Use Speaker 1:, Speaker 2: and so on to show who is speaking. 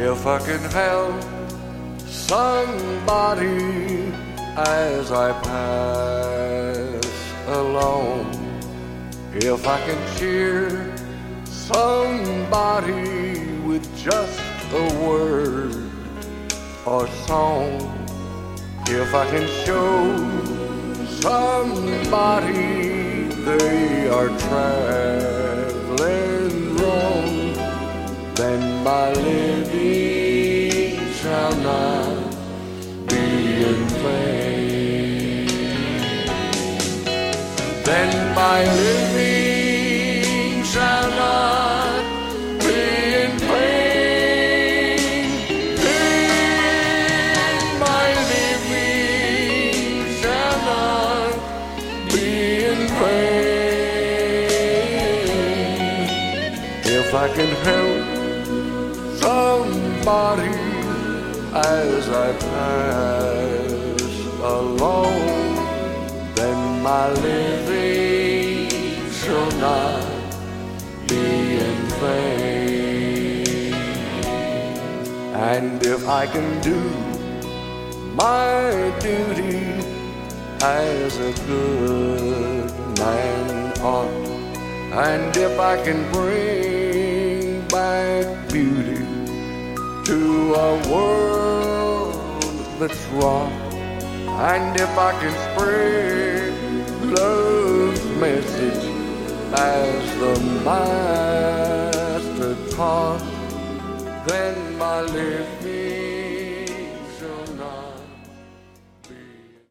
Speaker 1: if I can help somebody as I pass along, if I can cheer somebody with just a word or song, if I can show somebody they are traveling wrong, then my living shall not be in vain. Then my living shall not be in vain. Then my living shall not be in vain. If I can help somebody as I pass along, then my living shall not be in vain. And if I can do my duty as a good man ought, and if I can bring back beauty to a world that's wrong, and if I can spread love's message as the Master taught, then my living